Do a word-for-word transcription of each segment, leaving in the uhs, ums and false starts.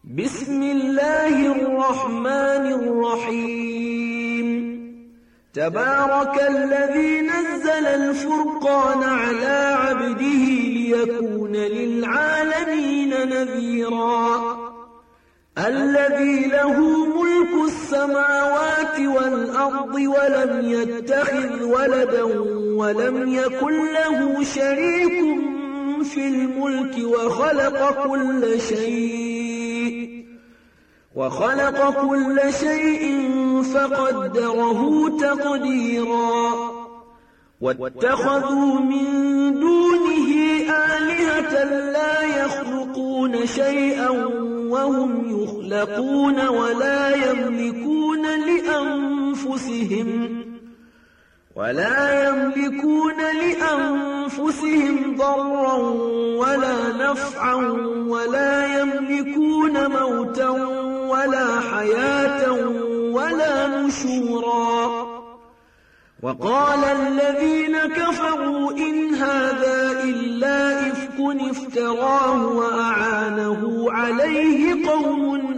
بسم الله الرحمن الرحيم تبارك الذي نزل الفرقان على عبده ليكون للعالمين نذيرا الذي له ملك السماوات والأرض ولم يتخذ ولدا ولم يكن له شريك في الملك وخلق كل شيء وخلق كل شيء فقدره تقديرا واتخذوا من دونه آلهة لا يخلقون شيئا وهم يخلقون ولا يملكون لأنفسهم ولا يملكون لأنفسهم ضرا ولا نفعا ولا يملكون موتا ولا حياة ولا نشورا وقال الذين كفروا إن هذا إلا إفك افتراه وأعانه عليه قوم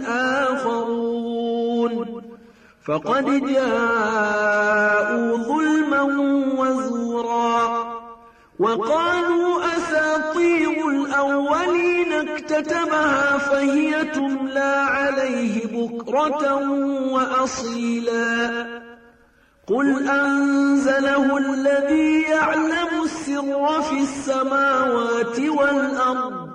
آخرون فقد جاءوا ظلما وزورا وقالوا أساطير الأولين اكتتبها فهي تملى عليه بكرة وأصيلا قل أنزله الذي يعلم السر في السماوات والأرض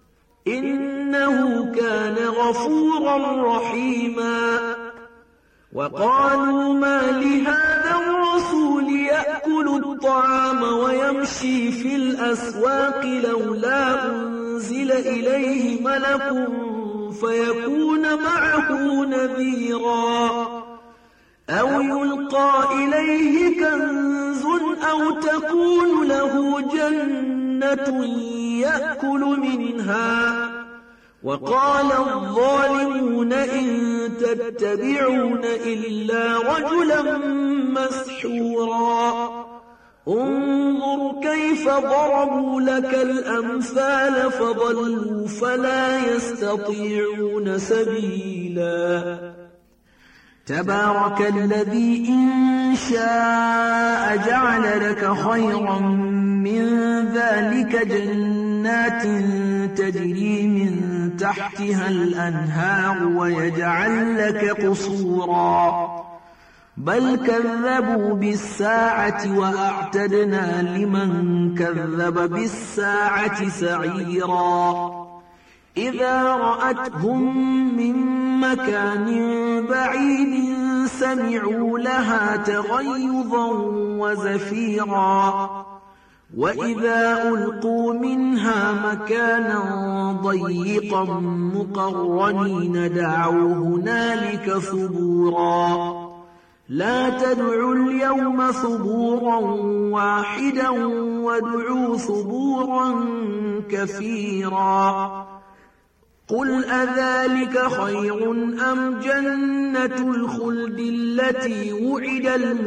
إنه كان غفورا رحيما وقالوا ما لهذا الرسول يأكل الطعام ويمشي في الأسواق لولا أنزل إليه ملك فيكون معه نذيرا أو يلقى إليه كنز أو تكون له جنة يأكل منها وقال الظالمون إن تتبعون إلا رجلا مسحورا انظر كيف ضربوا لك الأمثال فضلوا فلا يستطيعون سبيلا تبارك الذي إن شاء جعل لك خيرا من ذلك جنات تجري من تحتها الأنهار ويجعل لك قصورا بل كذبوا بالساعة وأعتدنا لمن كذب بالساعة سعيرا إذا رأتهم من مكان بعيد سمعوا لها تغيظا وزفيرا وإذا ألقوا منها مكانا ضيقا مقرنين دعوا هنالك ثبورا لا تدعوا اليوم ثبورا واحدا وادعوا ثبورا كثيرا قل أذلك خير أم جنة الخلد التي وعد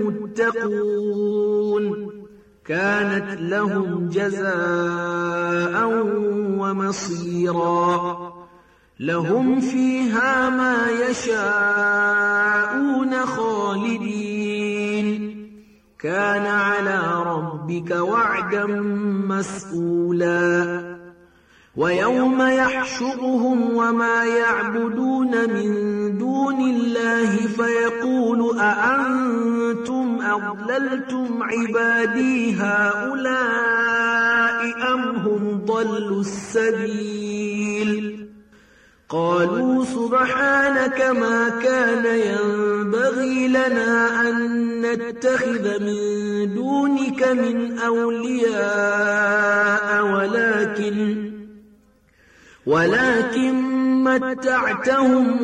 المتقون كانت لهم جزاء ومصيرا لهم فيها ما يشاءون خالدين كان على ربك وعدا مسئولا ويوم يحشرهم وما يعبدون من دون الله فيقول أأنتم أضللتم عبادي هؤلاء أم هم ضلوا السبيل قالوا سبحانك ما كان ينبغي لنا أن نتخذ من دونك من أولياء ولكن ولكن متعتهم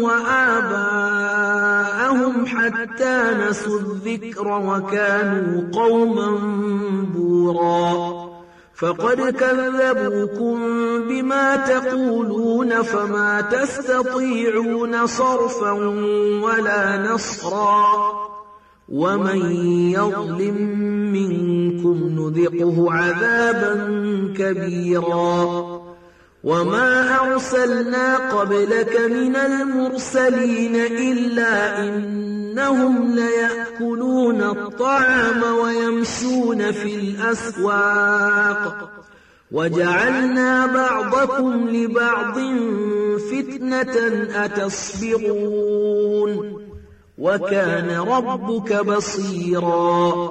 وآباءهم حتى نسوا الذكر وكانوا قوما بورا فقد كذبوكم بما تقولون فما تستطيعون صرفا ولا نصرا ومن يظلم منكم نذقه عذابا كبيرا وما أرسلنا قبلك من المرسلين إلا إنهم ليأكلون الطعام ويمشون في الأسواق وجعلنا بعضكم لبعض فتنة أتصبرون وكان ربك بصيرا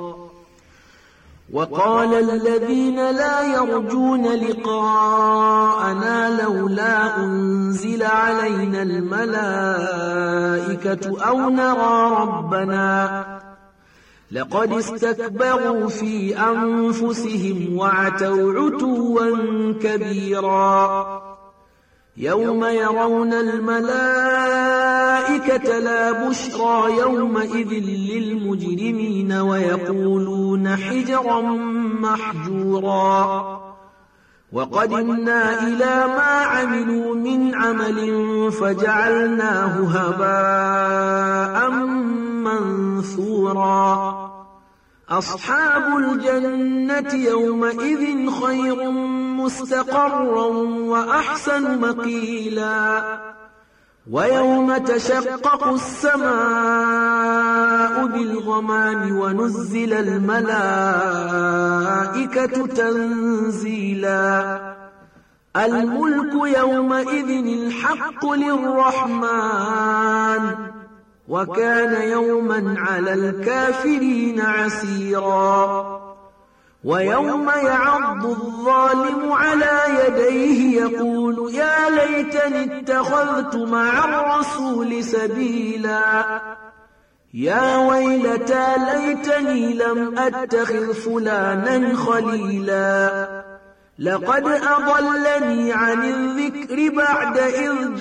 وقال الذين لا يرجون لقاءنا لولا أنزل علينا الملائكة أو نرى ربنا لقد استكبروا في أنفسهم وعتوا عتوا كبيرا يوم يرون الملائكة لا بشرى يومئذ للمجرمين ويقولون حجرا محجورا وقدمنا إلى ما عملوا من عمل فجعلناه هباء منثورا أصحاب الجنة يومئذ خير مستقرا وأحسن مقيلا ويوم تشقق السماء بالغمام ونزل الملائكة تنزيلا الملك يومئذ الحق للرحمن وكان يوما على الكافرين عسيرا ويوم يعض الظالم على يديه يقول يا ليتني اتخذت مع الرسول سبيلا يا ويلتى ليتني لم أتخذ فلانا خليلا لقد أضلني عن الذكر بعد إذ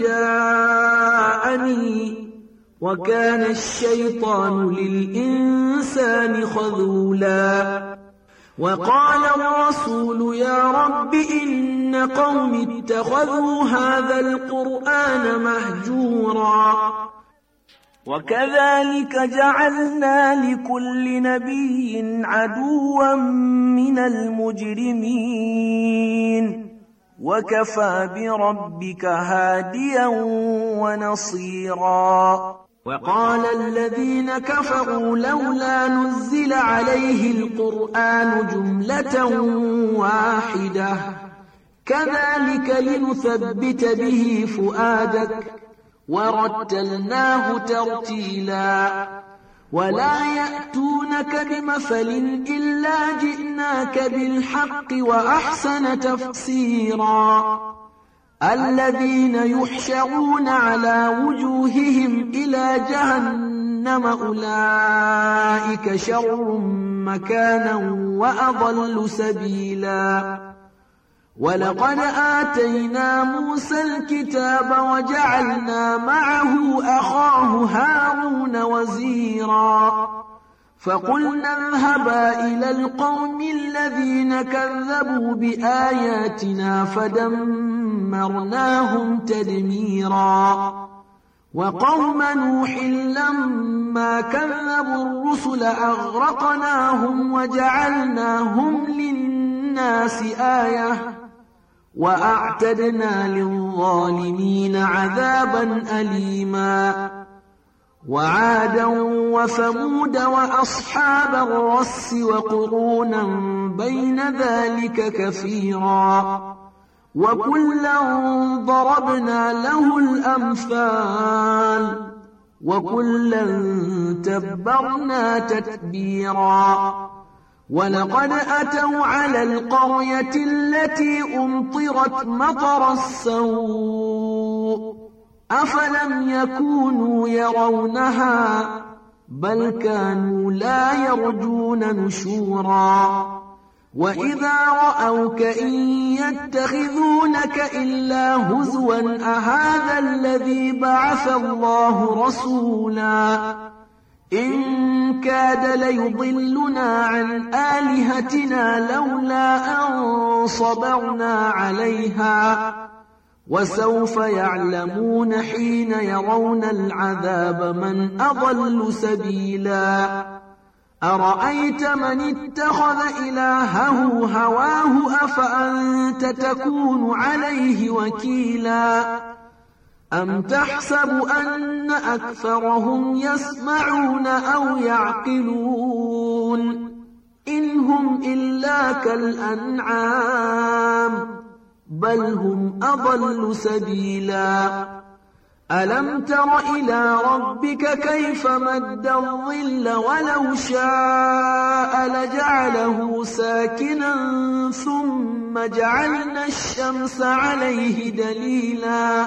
جاءني وكان الشيطان للإنسان خذولا وقال الرسول يا رب إن قوم اتخذوا هذا القرآن مهجورا وكذلك جعلنا لكل نبي عدوا من المجرمين وكفى بربك هاديا ونصيرا وقال الذين كفروا لولا نزل عليه القرآن جملة واحدة كذلك لنثبت به فؤادك ورتلناه ترتيلا ولا يأتونك بمثل إلا جئناك بالحق وأحسن تفسيرا الذين يحشرون على وجوههم إلى جهنم أولئك شر مكانا وأضل سبيلا ولقد آتينا موسى الكتاب وجعلنا معه أخاه هارون وزيرا فقلنا اذهبا إلى القوم الذين كذبوا بآياتنا فدمرناهم تدميرا وقوم نوح لما كذبوا الرسل أغرقناهم وجعلناهم للناس آية وأعتدنا للظالمين عذابا أليما وعادا وثمود وأصحاب الرس وقرونا بين ذلك كثيرا وكلا ضربنا له الأمثال وكلا تبرنا تتبيرا ولقد أتوا على القرية التي أمطرت مطر السوء أفلم يكونوا يرونها بل كانوا لا يرجون نشورا وإذا رأوك إن يتخذونك إلا هزوا أهذا الذي بعث الله رسولا إن كاد ليضلنا عن آلهتنا لولا أن صبرنا عليها وسوف يعلمون حين يرون العذاب من أضل سبيلا أرأيت من اتخذ إلهه هواه أفأنت تكون عليه وكيلا أم تحسب أن أكثرهم يسمعون أو يعقلون إن هم إلا كالأنعام بل هم أضل سبيلا ألم تر إلى ربك كيف مد الظل ولو شاء لجعله ساكنا ثم جعلنا الشمس عليه دليلا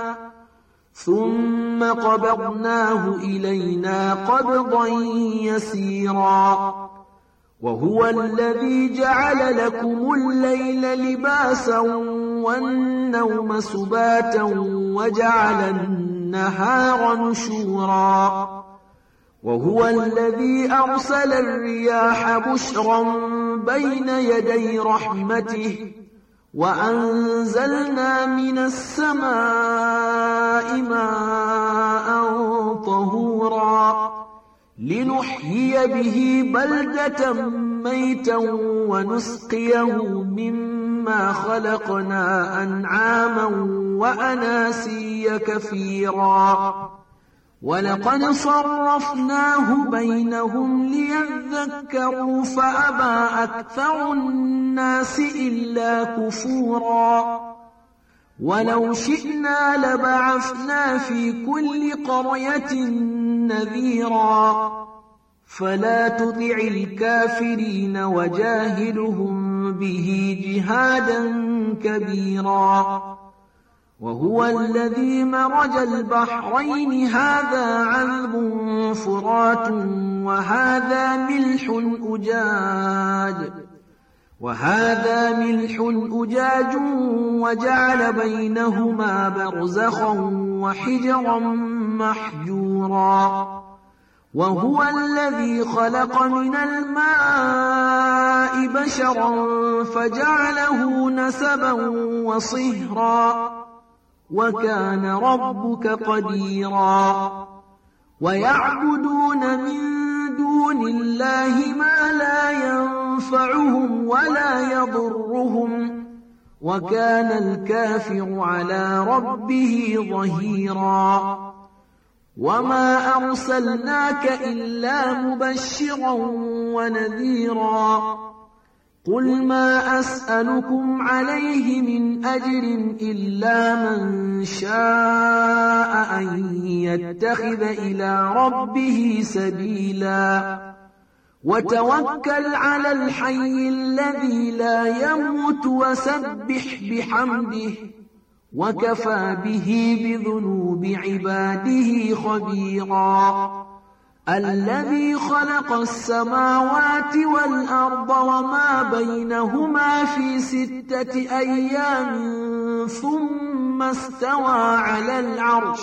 ثم قبضناه إلينا قبضا يسيرا وهو الذي جعل لكم الليل لباسا والنوم سباتا وجعل النهار نشورا وهو الذي أرسل الرياح بشرا بين يدي رحمته وأنزلنا من السماء ماء طهورا لنحيي به بلدة ميتا ونسقيه مما خلقنا أنعاما وأناسيا كثيرا ولقد صرفناه بينهم ليذكروا فأبى أكثر الناس إلا كفورا ولو شئنا لبعثنا في كل قرية نذيرا فلا تطع الكافرين وجاهدهم به جهادا كبيرا وهو الذي مرج البحرين هذا عذب فرات وهذا ملح أجاج وهذا ملح أجاج وجعل بينهما برزخا وحجرا محجورا وهو الذي خلق من الماء بشرا فجعله نسبا وصهرا وكان ربك قديرا ويعبدون من دون الله ما لا ينفعهم ولا يضرهم وكان الكافر على ربه ظهيرا وما أرسلناك إلا مبشرا ونذيرا قل ما أسألكم عليه من أجر إلا من شاء أن يتخذ إلى ربه سبيلا وتوكل على الحي الذي لا يموت وسبح بحمده وكفى به بذنوب عباده خبيرا الذي خلق السماوات والأرض وما بينهما في ستة أيام ثم استوى على العرش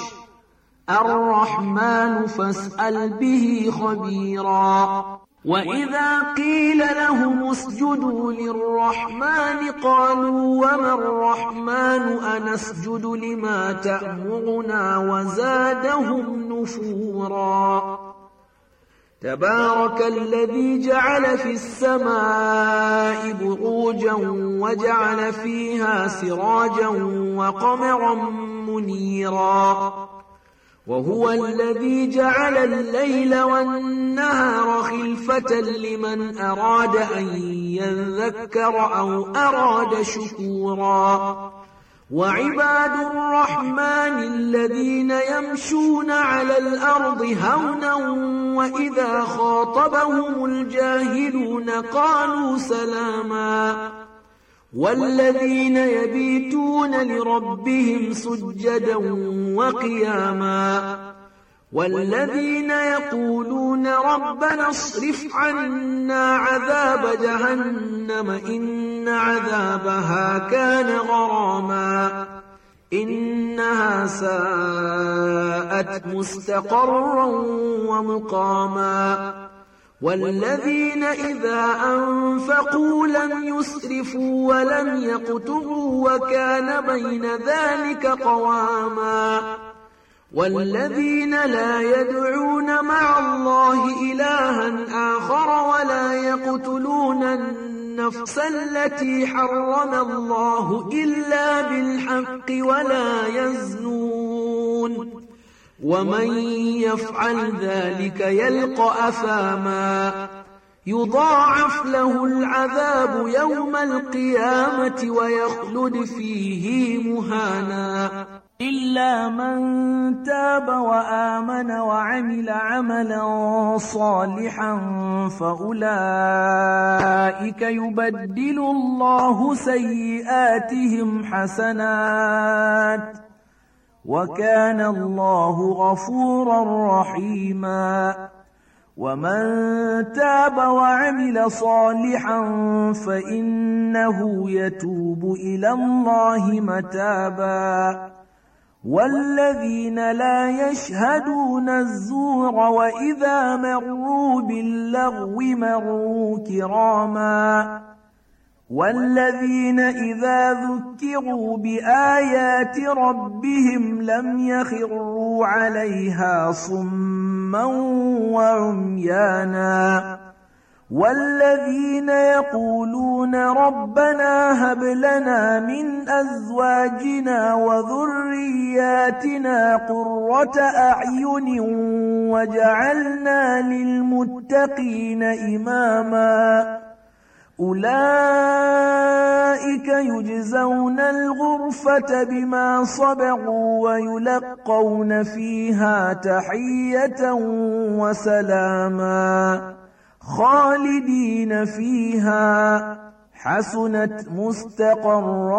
الرحمن فاسأل به خبيرا وإذا قيل لهم اسجدوا للرحمن قالوا وما الرحمن أنسجد لما تأمرنا وزادهم نفورا تبارك الذي جعل في السماء بروجا وجعل فيها سراجا وقمرا منيرا وهو الذي جعل الليل والنهار خلفة لمن أراد أن يذكر أو أراد شكورا وعباد الرحمن الذين يمشون على الأرض هونا وإذا خاطبهم الجاهلون قالوا سلاما والذين يبيتون لربهم سجدا وقياما والذين يقولون ربنا اصرف عنا عذاب جهنم إن عذابها كان غراما إنها ساءت مستقرا ومقاما والذين إذا أنفقوا لم يسرفوا ولم يقتروا وكان بين ذلك قواما والذين لا يدعون مع الله إلها آخر ولا يقتلون النفس التي حرم الله إلا بالحق ولا يزنون ومن يفعل ذلك يلقى أثاما يضاعف له العذاب يوم القيامة ويخلد فيه مهانا إلا من تاب وآمن وعمل عملا صالحا فأولئك يبدل الله سيئاتهم حسنات وكان الله غفورا رحيما ومن تاب وعمل صالحا فإنه يتوب إلى الله متابا والذين لا يشهدون الزور وإذا مروا باللغو مروا كراما والذين إذا ذكروا بآيات ربهم لم يخروا عليها صما وعميانا والذين يقولون ربنا هب لنا من أزواجنا وذرياتنا قرة أعين وجعلنا للمتقين إماما أولئك يجزون الغرفة بما صبروا ويلقون فيها تحية وسلاما خالدين فيها حسنت مستقرا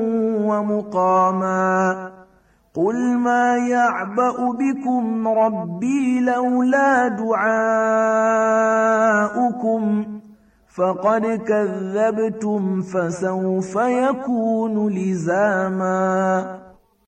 ومقاما قل ما يعبأ بكم ربي لولا دعاؤكم فقد كذبتم فسوف يكون لزاما